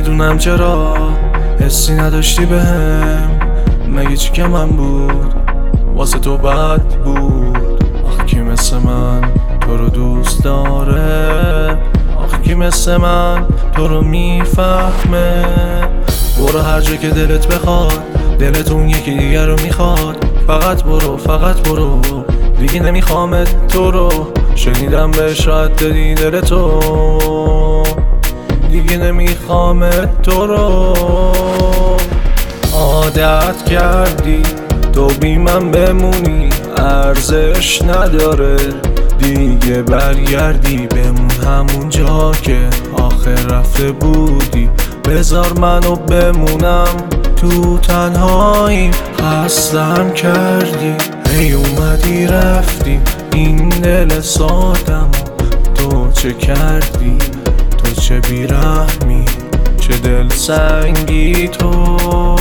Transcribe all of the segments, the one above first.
نمیدونم چرا حسی نداشتی بهم. مگه چی که من بود واسه تو بد بود؟ آخه کی مثل من تو رو دوست داره؟ آخه کی مثل من تو رو میفهمه؟ برو هر جا که دلت بخواد، دلت اون یکی دیگر رو میخواد. فقط برو، فقط برو، دیگه نمیخوامت تو رو. شنیدم بهش راحت دادی دل تو، دیگه نمیخوامت تو رو. عادت کردی تو بی من بمونی، ارزش نداره دیگه برگردی بمون همون جا که آخر رفته بودی. بذار منو بمونم تو تنهایی، خستم کردی هی اومدی رفتی. این دل سادم تو چه کردی؟ تو چه بیرحمی، چه دل سنگی تو.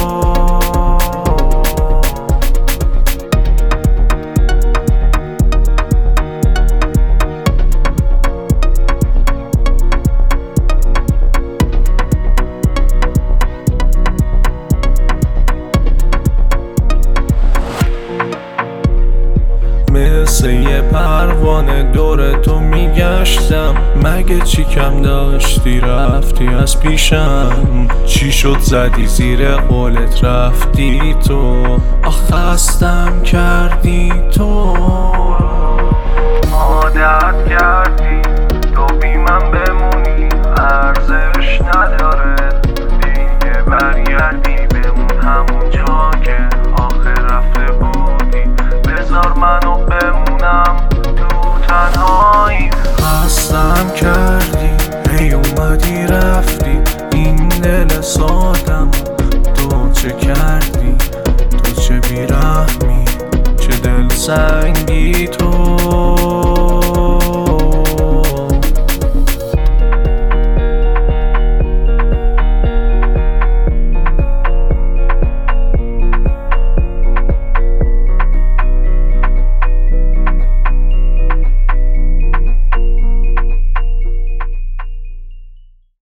مثل یه پروانه دور تو میگشتم. مگه چی کم داشتی رفتی از پیشم؟ چی شد زدی زیر قولت رفتی تو؟ آخه خستم کردی تو. عادت کردی تو بی من بمونی، ارزش نداره دیگه برگردی بمون همون جا که آخر رفته بودی. بذار منو بمونم تو تنهایی، خستم کردی هی اومدی رفتی. این دل سادم تو چه کردی؟ تو چه بیرحمی، چه دل سنگی تو.